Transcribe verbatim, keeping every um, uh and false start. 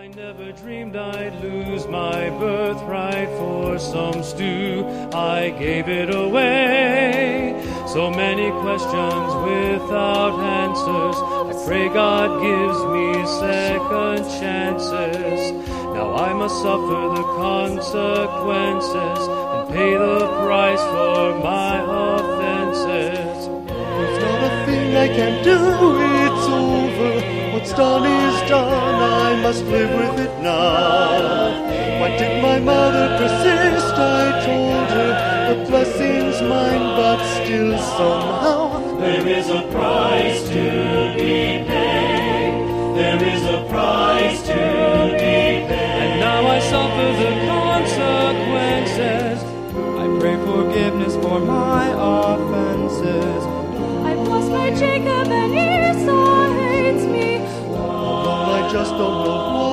I never dreamed I'd lose my birthright for some stew. I gave it away. So many questions without answers. I pray God gives me second chances. Now I must suffer the consequences and pay the price for my offenses. There's not a thing I can do, it's over. What's done is done, I must live with it now. Why did my mother persist? I told her the blessing's mine, but still somehow there is a price to be paid. There is a price to be paid. And now I suffer the consequences. I pray forgiveness for my offenses. I've lost my Jacob and Esau hates me. I just don't know why.